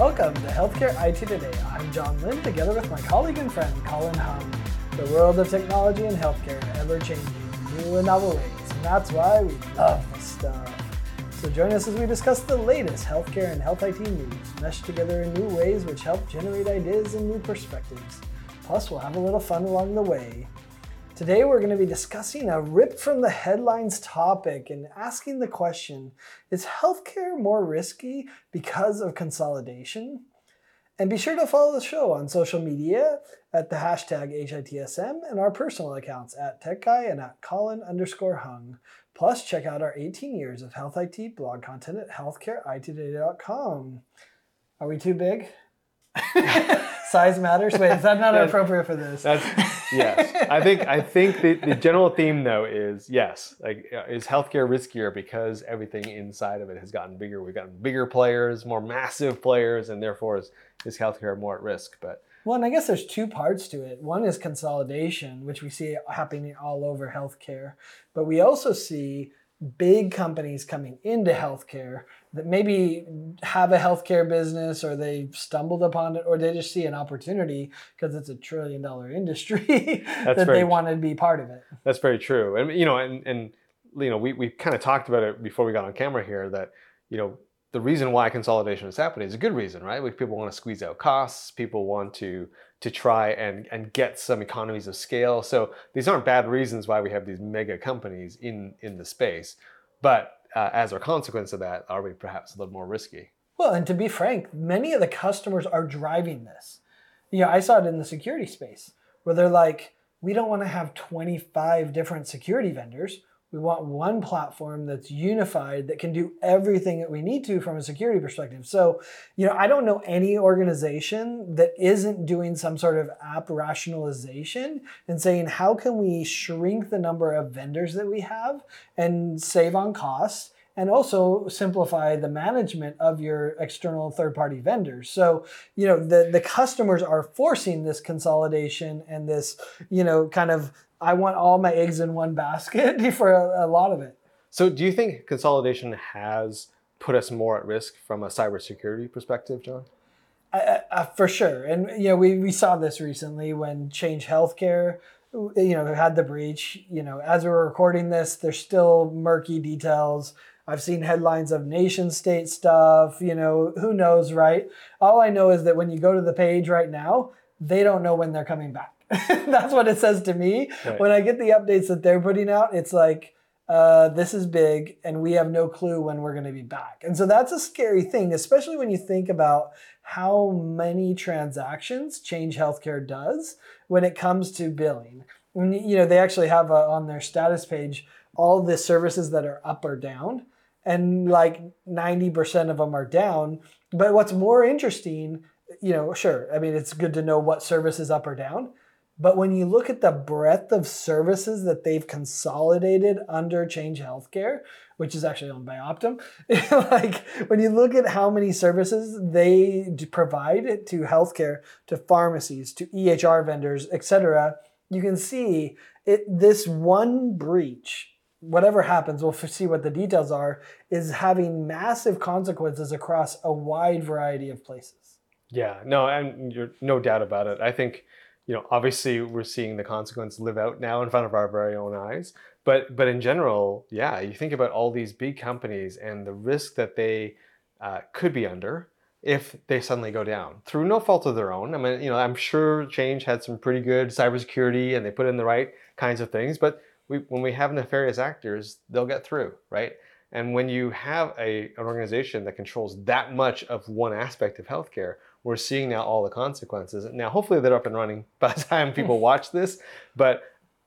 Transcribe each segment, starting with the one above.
Welcome to Healthcare IT Today. I'm John Lynn, together with my colleague and friend, Colin Hung. The world of technology and healthcare ever-changing, new and novel ways, and that's why we love this stuff. So join us as we discuss the latest healthcare and health IT news, meshed together in new ways which help generate ideas and new perspectives. Plus, we'll have a little fun along the way. Today, we're going to be discussing a ripped from the headlines topic and asking the question, is healthcare more risky because of consolidation? And be sure to follow the show on social media at the hashtag HITSM and our personal accounts at TechGuy and at Colin_Hung. Plus, check out our 18 years of health IT blog content at healthcareittoday.com. Are we too big? Size matters? Wait, is that not appropriate for this? Yes. I think the general theme, though, is yes. Like, is healthcare riskier because everything inside of it has gotten bigger? We've gotten bigger players, more massive players, and therefore is healthcare more at risk? Well, and I guess there's two parts to it. One is consolidation, which we see happening all over healthcare. But we also see big companies coming into healthcare that maybe have a healthcare business, or they stumbled upon it, or they just see an opportunity because it's $1 trillion industry that they want to be part of it. That's very true. And we kind of talked about it before we got on camera here that, the reason why consolidation is happening is a good reason, right? Like, people want to squeeze out costs. People want to try and get some economies of scale. So these aren't bad reasons why we have these mega companies in the space. But as a consequence of that, are we perhaps a little more risky? Well, and to be frank, many of the customers are driving this. I saw it in the security space where they're like, we don't want to have 25 different security vendors. We want one platform that's unified that can do everything that we need to from a security perspective. So, I don't know any organization that isn't doing some sort of app rationalization and saying, how can we shrink the number of vendors that we have and save on costs, and also simplify the management of your external third-party vendors. So, the customers are forcing this consolidation and this, kind of, I want all my eggs in one basket for a lot of it. So do you think consolidation has put us more at risk from a cybersecurity perspective, John? For sure. And, we saw this recently when Change Healthcare, had the breach. As we're recording this, there's still murky details. I've seen headlines of nation state stuff, who knows, right? All I know is that when you go to the page right now, they don't know when they're coming back. That's what it says to me. Right. When I get the updates that they're putting out, it's like, this is big and we have no clue when we're going to be back. And so that's a scary thing, especially when you think about how many transactions Change Healthcare does when it comes to billing. They actually have on their status page all the services that are up or down, and like 90% of them are down. But what's more interesting, sure, I mean, it's good to know what service is up or down. But when you look at the breadth of services that they've consolidated under Change Healthcare, which is actually owned by Optum, like when you look at how many services they provide to healthcare, to pharmacies, to EHR vendors, etc., you can see this one breach, whatever happens, we'll see what the details are, is having massive consequences across a wide variety of places. Yeah, no, and you're no doubt about it. I think, obviously we're seeing the consequence live out now in front of our very own eyes. But in general, yeah, you think about all these big companies and the risk that they could be under if they suddenly go down through no fault of their own. I mean, I'm sure Change had some pretty good cybersecurity and they put in the right kinds of things. But when we have nefarious actors, they'll get through, right? And when you have an organization that controls that much of one aspect of healthcare, we're seeing now all the consequences. Now, hopefully they're up and running by the time people watch this, but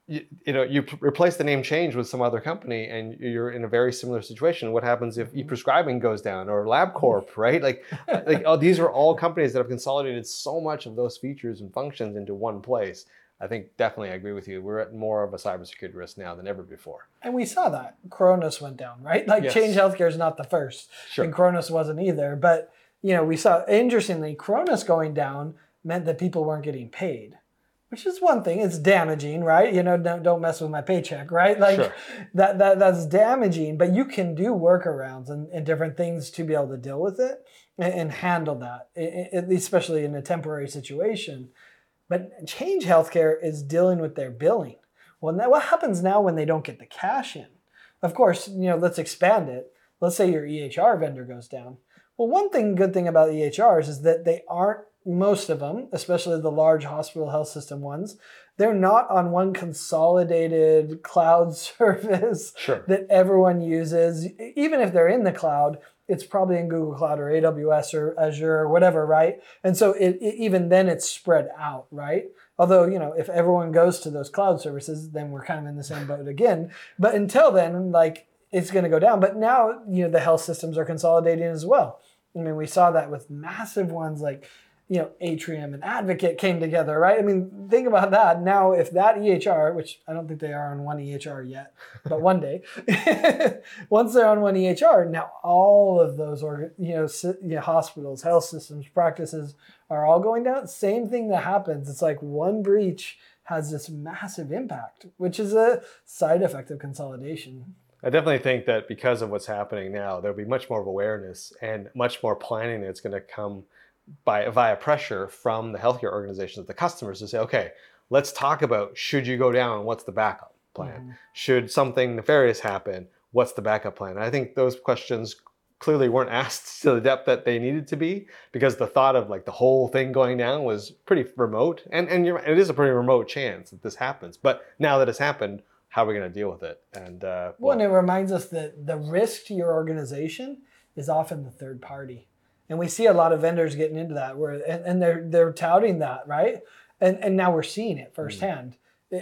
you replace the name Change with some other company and you're in a very similar situation. What happens if ePrescribing goes down, or LabCorp, right? Like these are all companies that have consolidated so much of those features and functions into one place. I think definitely I agree with you. We're at more of a cybersecurity risk now than ever before. And we saw that. Kronos went down, right? Yes. Change Healthcare is not the first. Sure. And Kronos wasn't either. But, we saw, interestingly, Kronos going down meant that people weren't getting paid. which is one thing. It's damaging, right? Don't mess with my paycheck, right? Like Sure. that's damaging, but you can do workarounds and different things to be able to deal with it and handle that, especially in a temporary situation. But Change Healthcare is dealing with their billing. Well, now what happens now when they don't get the cash in? Of course, let's expand it. Let's say your EHR vendor goes down. Well, good thing about EHRs is that they aren't, most of them, especially the large hospital health system ones, they're not on one consolidated cloud service Sure. that everyone uses. Even if they're in the cloud, it's probably in Google Cloud or AWS or Azure or whatever, right? And so even then it's spread out, right? Although, if everyone goes to those cloud services, then we're kind of in the same boat again. But until then, like, it's going to go down. But now, the health systems are consolidating as well. I mean, we saw that with massive ones like, Atrium and Advocate came together, right? I mean, think about that. Now, if that EHR, which I don't think they are on one EHR yet, but one day, once they're on one EHR, now all of those hospitals, health systems, practices are all going down. Same thing that happens. It's like one breach has this massive impact, which is a side effect of consolidation. I definitely think that because of what's happening now, there'll be much more of awareness and much more planning that's going to come via pressure from the healthcare organizations, the customers, to say, okay, let's talk about, should you go down, what's the backup plan? Mm-hmm. Should something nefarious happen, what's the backup plan? And I think those questions clearly weren't asked to the depth that they needed to be, because the thought of like the whole thing going down was pretty remote. And it is a pretty remote chance that this happens. But now that it's happened, how are we going to deal with it? And and it reminds us that the risk to your organization is often the third party. And we see a lot of vendors getting into that and they're touting that, right? And now we're seeing it firsthand.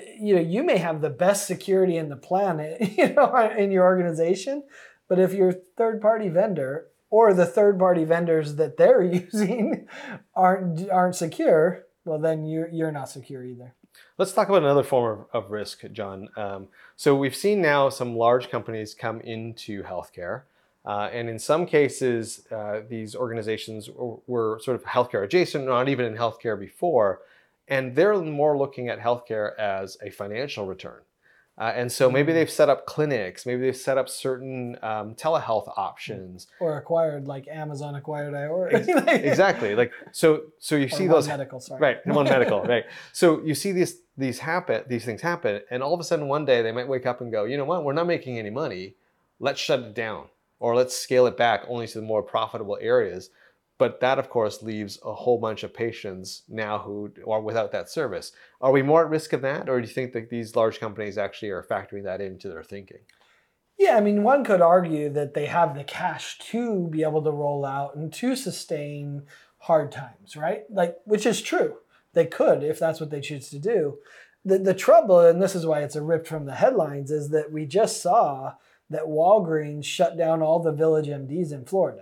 You may have the best security in the planet, in your organization, but if your third-party vendor or the third-party vendors that they're using aren't secure, well, then you're not secure either. Let's talk about another form of risk, John. So we've seen now some large companies come into healthcare. And in some cases, these organizations were sort of healthcare adjacent, not even in healthcare before. And they're more looking at healthcare as a financial return. And so maybe they've set up clinics, maybe they've set up certain telehealth options. Or acquired, like Amazon acquired Iora. Exactly. Like so you see those medical, sorry. Right, One Medical, right. So you see these things happen, and all of a sudden one day they might wake up and go, you know what, we're not making any money, let's shut it down. Or let's scale it back only to the more profitable areas. But that, of course, leaves a whole bunch of patients now who are without that service. Are we more at risk of that, or do you think that these large companies actually are factoring that into their thinking? Yeah, I mean, one could argue that they have the cash to be able to roll out and to sustain hard times, right? Like, which is true. They could if that's what they choose to do. The trouble, and this is why it's a rip from the headlines, is that we just saw that Walgreens shut down all the Village MDs in Florida.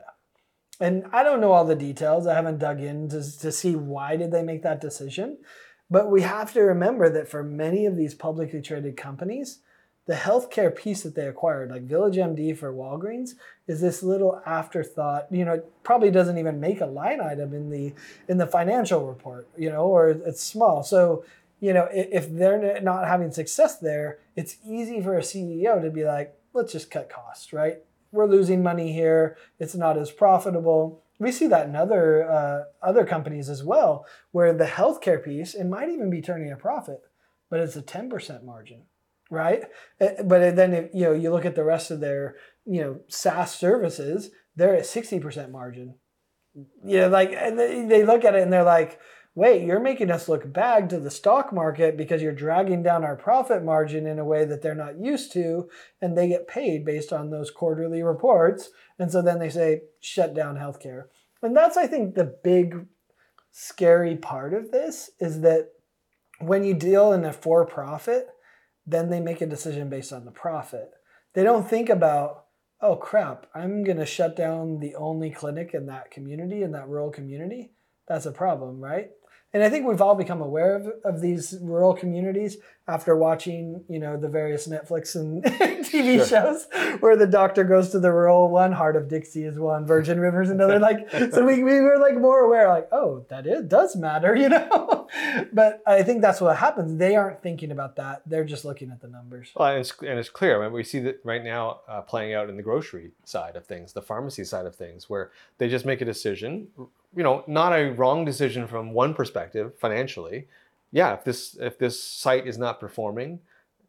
And I don't know all the details. I haven't dug in to see why did they make that decision. But we have to remember that for many of these publicly traded companies, the healthcare piece that they acquired, like Village MD for Walgreens, is this little afterthought. It probably doesn't even make a line item in the financial report, or it's small. So, if they're not having success there, it's easy for a CEO to be like, let's just cut costs, right? We're losing money here. It's not as profitable. We see that in other companies as well, where the healthcare piece, it might even be turning a profit, but it's a 10% margin, right? But then if, you look at the rest of their SaaS services, they're at 60% margin. And they look at it and they're like, wait, you're making us look bad to the stock market because you're dragging down our profit margin in a way that they're not used to, and they get paid based on those quarterly reports. And so then they say, shut down healthcare. And that's, I think, the big scary part of this is that when you deal in a for-profit, then they make a decision based on the profit. They don't think about, oh crap, I'm going to shut down the only clinic in that community, in that rural community. That's a problem, right? And I think we've all become aware of these rural communities. after watching, the various Netflix and TV Sure. shows where the doctor goes to the rural one, Heart of Dixie is one, Virgin River is another. So we were more aware, it does matter, But I think that's what happens. They aren't thinking about that. They're just looking at the numbers. Well, and it's clear. I mean, we see that right now playing out in the grocery side of things, the pharmacy side of things, where they just make a decision, not a wrong decision from one perspective financially. Yeah, if this site is not performing,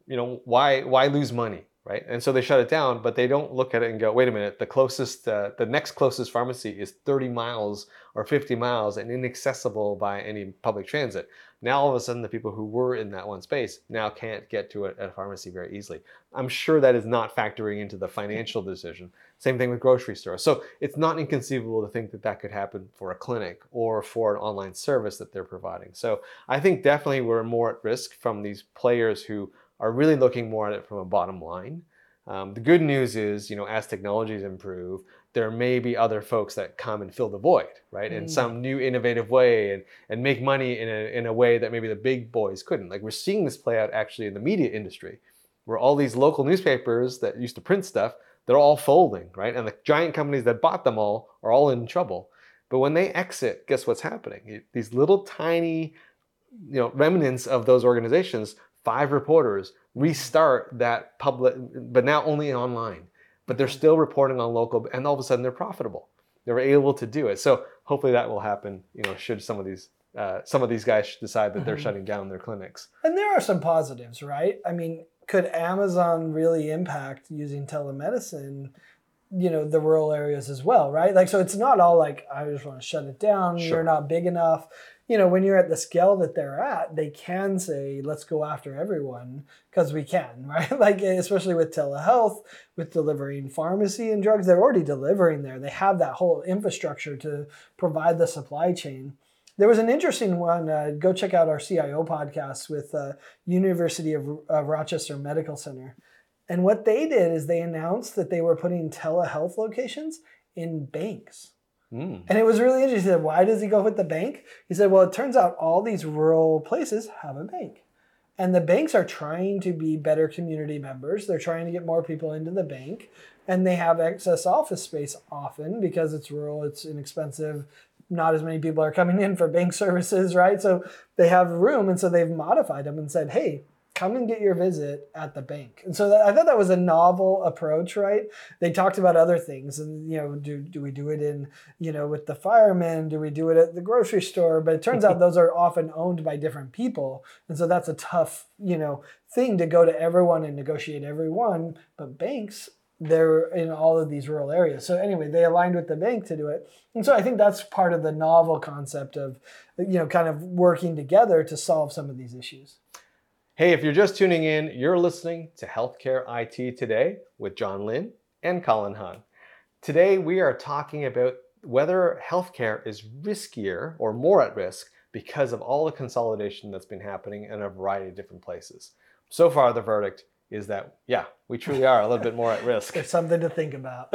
why lose money, right? And so they shut it down, but they don't look at it and go, wait a minute, the next closest pharmacy is 30 miles or 50 miles and inaccessible by any public transit. Now all of a sudden the people who were in that one space now can't get to it at a pharmacy very easily. I'm sure that is not factoring into the financial decision. Same thing with grocery stores. So it's not inconceivable to think that that could happen for a clinic or for an online service that they're providing. So I think definitely we're more at risk from these players who are really looking more at it from a bottom line. The good news is, as technologies improve, there may be other folks that come and fill the void, right? In some new innovative way and make money in a way that maybe the big boys couldn't. Like we're seeing this play out actually in the media industry, where all these local newspapers that used to print stuff, they're all folding, right? And the giant companies that bought them all are all in trouble. But when they exit, guess what's happening? These little tiny, remnants of those organizations, 5 reporters, restart that public, but now only online. But they're still reporting on local, and all of a sudden they're profitable. They're able to do it. So hopefully that will happen. Should some of these guys decide that they're shutting down their clinics. And there are some positives, right? I mean, could Amazon really impact using telemedicine? The rural areas as well, right? So it's not all I just want to shut it down. Sure. You're not big enough. When you're at the scale that they're at, they can say, let's go after everyone because we can, right? Especially with telehealth, with delivering pharmacy and drugs, they're already delivering there. They have that whole infrastructure to provide the supply chain. There was an interesting one. Go check out our CIO podcast with University of Rochester Medical Center. And what they did is they announced that they were putting telehealth locations in banks. And it was really interesting. He said, why does he go with the bank? He said, well, it turns out all these rural places have a bank. And the banks are trying to be better community members. They're trying to get more people into the bank. And they have excess office space often because it's rural, it's inexpensive. Not as many people are coming in for bank services, right? So they have room. And so they've modified them and said, hey, come and get your visit at the bank. And so I thought that was a novel approach, right? They talked about other things and, do we do it in, with the firemen? Do we do it at the grocery store? But it turns out those are often owned by different people. And so that's a tough, thing to go to everyone and negotiate everyone. But banks, they're in all of these rural areas. So anyway, they aligned with the bank to do it. And so I think that's part of the novel concept of, kind of working together to solve some of these issues. Hey, if you're just tuning in, you're listening to Healthcare IT Today with John Lynn and Colin Hahn. Today, we are talking about whether healthcare is riskier or more at risk because of all the consolidation that's been happening in a variety of different places. So far, the verdict is that, yeah, we truly are a little bit more at risk. It's something to think about.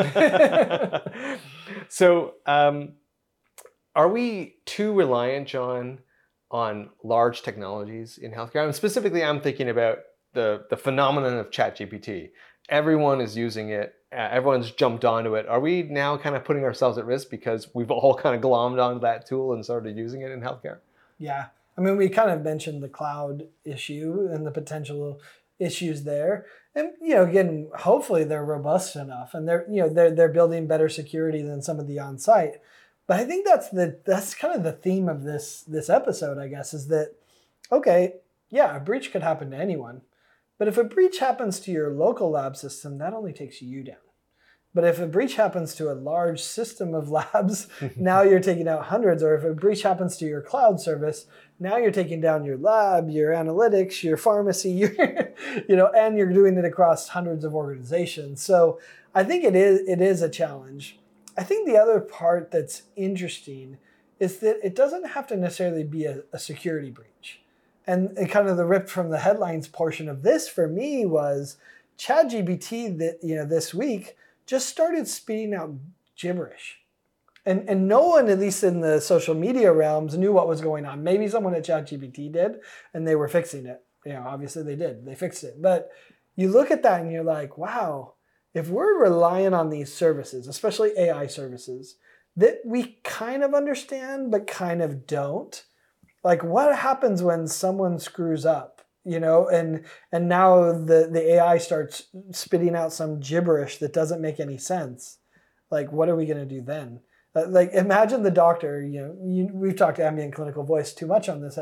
So, are we too reliant, John, on large technologies in healthcare? And specifically, I'm thinking about the phenomenon of ChatGPT. Everyone is using it. Everyone's jumped onto it. Are we now kind of putting ourselves at risk because we've all kind of glommed onto that tool and started using it in healthcare? Yeah. I mean, we kind of mentioned the cloud issue and the potential issues there. And, again, hopefully they're robust enough and they're building better security than some of the on-site. But I think that's kind of the theme of this episode, I guess, is that, okay, yeah, a breach could happen to anyone. But if a breach happens to your local lab system, that only takes you down. But if a breach happens to a large system of labs, now you're taking out hundreds. Or if a breach happens to your cloud service, now you're taking down your lab, your analytics, your pharmacy, and you're doing it across hundreds of organizations. So I think it is a challenge. I think the other part that's interesting is that it doesn't have to necessarily be a security breach. And kind of the ripped from the headlines portion of this for me was ChatGPT this week just started spitting out gibberish. And no one, at least in the social media realms, knew what was going on. Maybe someone at ChatGPT did, and they were fixing it. Obviously they did. They fixed it. But you look at that and you're like, wow, if we're relying on these services, especially AI services, that we kind of understand but kind of don't, like what happens when someone screws up, and now the AI starts spitting out some gibberish that doesn't make any sense. Like, what are we going to do then? Like, imagine the doctor. We've talked ambient clinical voice too much on this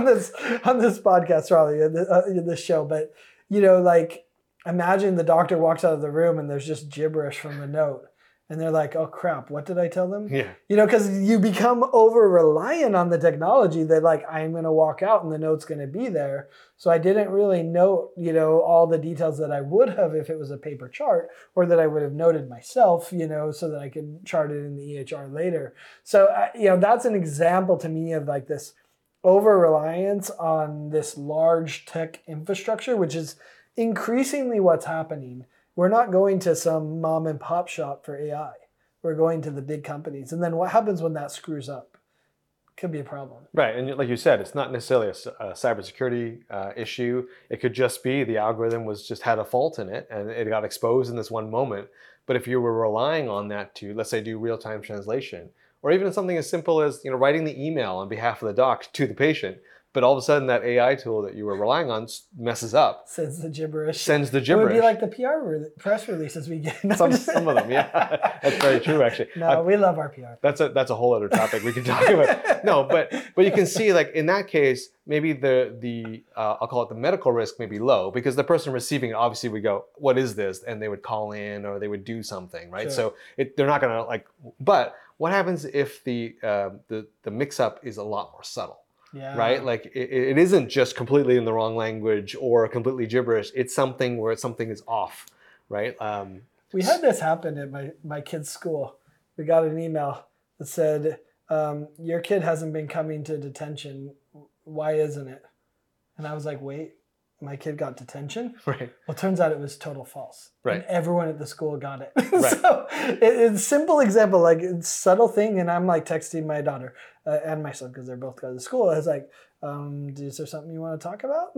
podcast, probably in this show. But like, imagine the doctor walks out of the room and there's just gibberish from the note, and they're like, "Oh crap, what did I tell them?" Yeah. Because you become over reliant on the technology that like I'm going to walk out and the note's going to be there. So I didn't really note, all the details that I would have if it was a paper chart, or that I would have noted myself, so that I could chart it in the EHR later. So, that's an example to me of like this over reliance on this large tech infrastructure, which is increasingly what's happening. We're not going to some mom and pop shop for AI. We're going to the big companies. And then what happens when that screws up? Could be a problem. Right, and like you said, it's not necessarily a cybersecurity issue. It could just be the algorithm just had a fault in it, and it got exposed in this one moment. But if you were relying on that to, let's say, do real-time translation, or even something as simple as writing the email on behalf of the doc to the patient, but all of a sudden that AI tool that you were relying on messes up. Sends the gibberish. It would be like the press releases we get. Some of them, yeah. That's very true, actually. No, we love our PR. That's a whole other topic we can talk about. No, but you can see, like, in that case, maybe the I'll call it the medical risk may be low, because the person receiving it obviously would go, "What is this?" And they would call in, or they would do something, right? Sure. So they're not gonna like. But what happens if the mix-up is a lot more subtle? Yeah. Right? Like it isn't just completely in the wrong language or completely gibberish. It's something where something is off, right? We had this happen at my kid's school. We got an email that said, your kid hasn't been coming to detention. Why isn't it? And I was like, wait, my kid got detention? Right. Well, it turns out it was total false. Right. And everyone at the school got it. Right. So it's a simple example, like it's subtle thing. And I'm like texting my daughter and my son, because they're both going to school. I was like, is there something you want to talk about?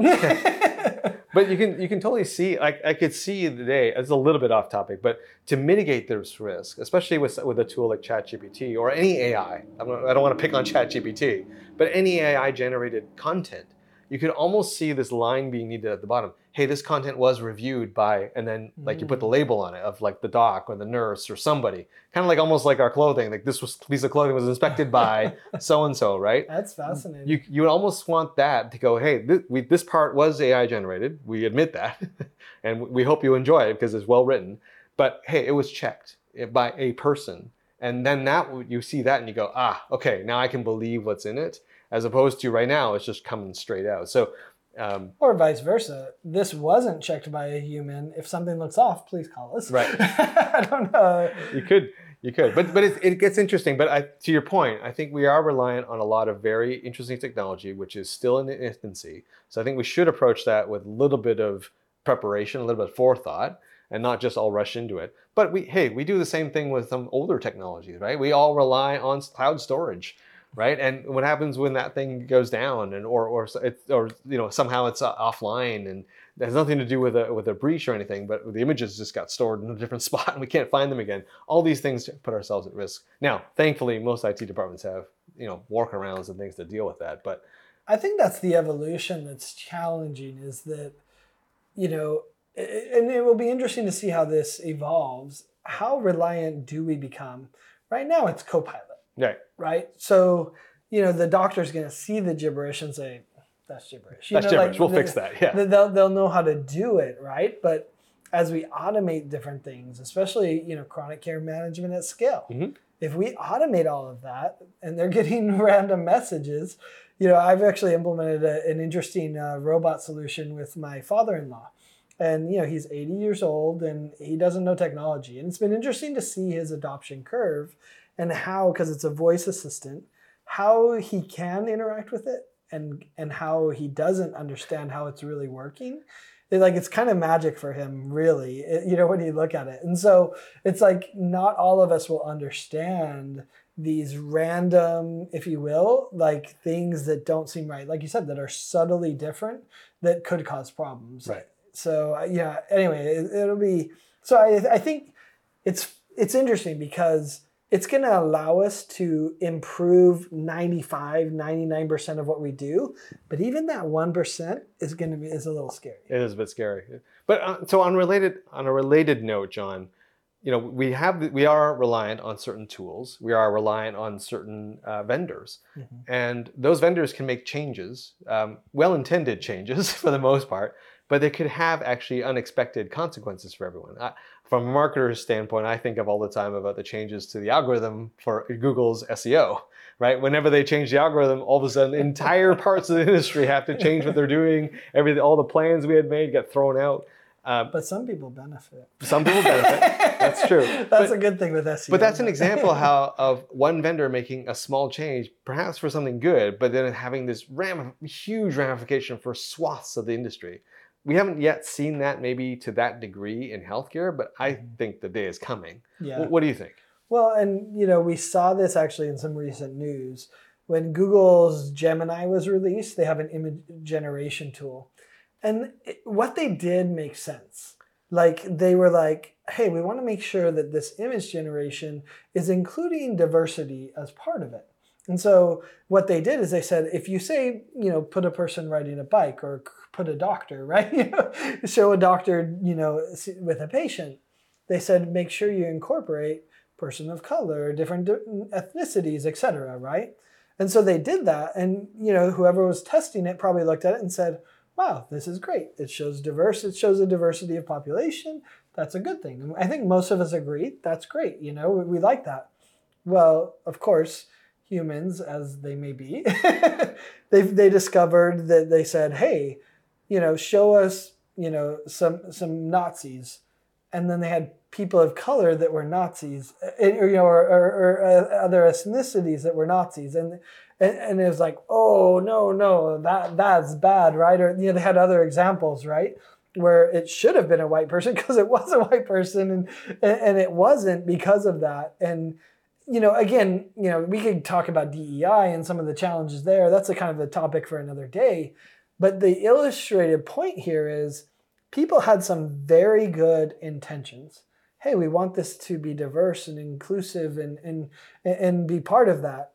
But you can totally see, I could see today, it's a little bit off topic, but to mitigate this risk, especially with a tool like ChatGPT or any AI, I don't want to pick on ChatGPT, but any AI generated content, you could almost see this line being needed at the bottom. Hey, this content was reviewed by, and then like you put the label on it of like the doc or the nurse or somebody, kind of like almost like our clothing, like this piece of clothing was inspected by so-and-so, right? That's fascinating. You would almost want that to go, hey, this part was AI generated. We admit that. And we hope you enjoy it because it's well written. But hey, it was checked by a person. And then you see that and you go, okay, now I can believe what's in it. As opposed to right now, it's just coming straight out. So, or vice versa. This wasn't checked by a human. If something looks off, please call us. Right. I don't know. You could. But it gets interesting. But to your point, I think we are reliant on a lot of very interesting technology, which is still in infancy. So I think we should approach that with a little bit of preparation, a little bit of forethought, and not just all rush into it. But we do the same thing with some older technologies, right? We all rely on cloud storage. Right, and what happens when that thing goes down, and or somehow it's offline, and it has nothing to do with a breach or anything, but the images just got stored in a different spot and we can't find them again. All these things put ourselves at risk. Now, thankfully, most IT departments have workarounds and things to deal with that. But I think that's the evolution that's challenging. Is that and it will be interesting to see how this evolves. How reliant do we become? Right now, it's Copilot. Right. So, the doctor's going to see the gibberish and say, that's gibberish. That's gibberish. We'll fix that. Yeah. They'll know how to do it. Right. But as we automate different things, especially, chronic care management at scale, if we automate all of that and they're getting random messages, I've actually implemented an interesting robot solution with my father-in-law. And, he's 80 years old and he doesn't know technology. And it's been interesting to see his adoption curve. And how, because it's a voice assistant, how he can interact with it and how he doesn't understand how it's really working. It's kind of magic for him, really, when you look at it. And so it's like not all of us will understand these random, if you will, like things that don't seem right, like you said, that are subtly different that could cause problems. Right. So yeah. Anyway, it'll be. So I think it's interesting because it's going to allow us to improve 99% of what we do, but even that 1% is a little scary. It is a bit scary. But so on a related note, John, we are reliant on certain tools. We are reliant on certain vendors, and those vendors can make changes, well-intended changes for the most part, but they could have actually unexpected consequences for everyone. From a marketer's standpoint, I think of all the time about the changes to the algorithm for Google's SEO, right? Whenever they change the algorithm, all of a sudden entire parts of the industry have to change what they're doing. All the plans we had made get thrown out. But some people benefit. Some people benefit. That's true. That's a good thing with SEO. But that's an example of one vendor making a small change, perhaps for something good, but then having this huge ramification for swaths of the industry. We haven't yet seen that maybe to that degree in healthcare, but I think the day is coming. Yeah. What do you think? Well, and we saw this actually in some recent news. When Google's Gemini was released, they have an image generation tool. And what they did makes sense. Like they were like, hey, we want to make sure that this image generation is including diversity as part of it. And so what they did is they said, if you say, put a person riding a bike or put a doctor, right? Show a doctor, with a patient. They said, make sure you incorporate person of color, different ethnicities, etc., right? And so they did that. And, whoever was testing it probably looked at it and said, wow, this is great. It shows a diversity of population. That's a good thing. And I think most of us agree that's great. We like that. Well, of course, humans, as they may be, they discovered that they said, hey, show us, some Nazis. And then they had people of color that were Nazis, or other ethnicities that were Nazis. And it was like, oh, no, that's bad, right? Or, they had other examples, right? Where it should have been a white person because it was a white person and it wasn't because of that. And, again, we could talk about DEI and some of the challenges there. That's a kind of a topic for another day. But the illustrated point here is people had some very good intentions. Hey, we want this to be diverse and inclusive and be part of that.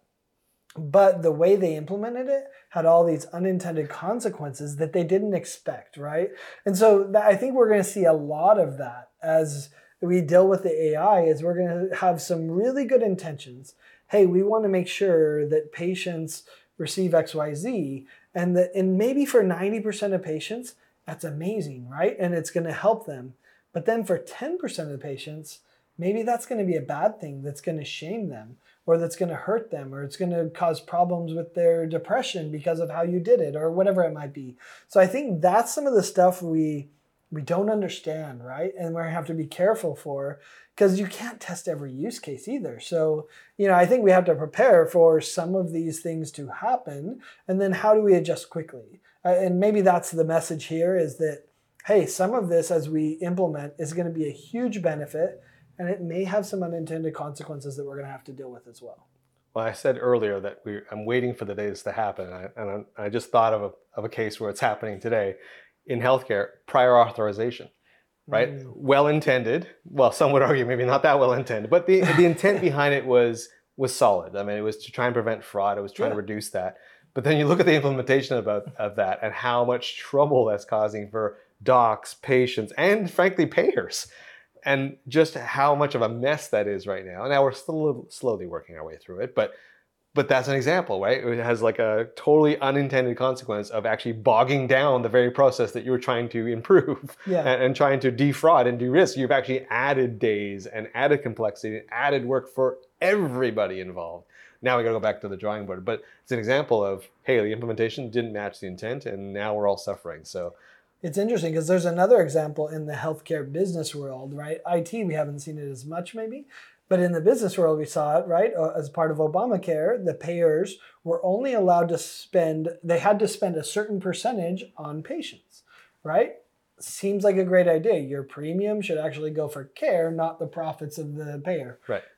But the way they implemented it had all these unintended consequences that they didn't expect, right? And so I think we're going to see a lot of that as we deal with the AI, is we're going to have some really good intentions. Hey, we want to make sure that patients receive XYZ, and maybe for 90% of patients, that's amazing, right? And it's going to help them. But then for 10% of the patients, maybe that's going to be a bad thing that's going to shame them, or that's going to hurt them, or it's going to cause problems with their depression because of how you did it, or whatever it might be. So I think that's some of the stuff we don't understand, right? And we're going to have to be careful for, because you can't test every use case either. So, I think we have to prepare for some of these things to happen, and then how do we adjust quickly? And maybe that's the message here, is that, hey, some of this as we implement is going to be a huge benefit, and it may have some unintended consequences that we're going to have to deal with as well. Well, I said earlier that I'm waiting for the days to happen, and I just thought of a case where it's happening today in healthcare: prior authorization, right? Well-intended. Well, some would argue maybe not that well-intended, but the intent behind it was solid. I mean, it was to try and prevent fraud. It was trying to reduce that. But then you look at the implementation of that and how much trouble that's causing for docs, patients, and frankly, payers. And just how much of a mess that is right now. Now we're still slowly working our way through it, but that's an example, right? It has like a totally unintended consequence of actually bogging down the very process that you were trying to improve and trying to defraud and de-risk. You've actually added days and added complexity and added work for everybody involved. Now we got to go back to the drawing board. But it's an example of, hey, the implementation didn't match the intent, and now we're all suffering. So it's interesting because there's another example in the healthcare business world, right? IT, we haven't seen it as much maybe, but in the business world, we saw it, right? As part of Obamacare, the payers were only allowed to they had to spend a certain percentage on patients, right? Seems like a great idea. Your premium should actually go for care, not the profits of the payer. Right.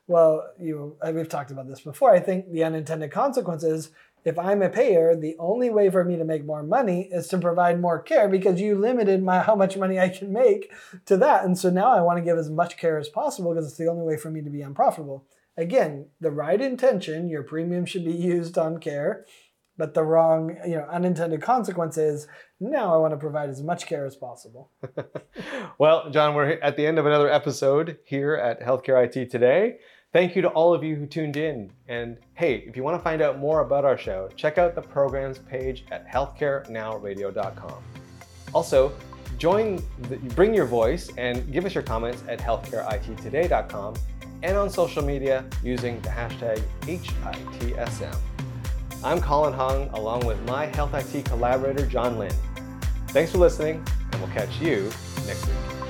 Well, we've talked about this before. I think the unintended consequence is if I'm a payer, the only way for me to make more money is to provide more care because you limited how much money I can make to that. And so now I want to give as much care as possible because it's the only way for me to be unprofitable. Again, the right intention, your premium should be used on care, but the wrong, unintended consequence is now I want to provide as much care as possible. Well, John, we're at the end of another episode here at Healthcare IT Today. Thank you to all of you who tuned in. And hey, if you want to find out more about our show, check out the programs page at healthcarenowradio.com. Also, bring your voice and give us your comments at healthcareittoday.com and on social media using the hashtag HITSM. I'm Colin Hung, along with my Health IT collaborator, John Lynn. Thanks for listening, and we'll catch you next week.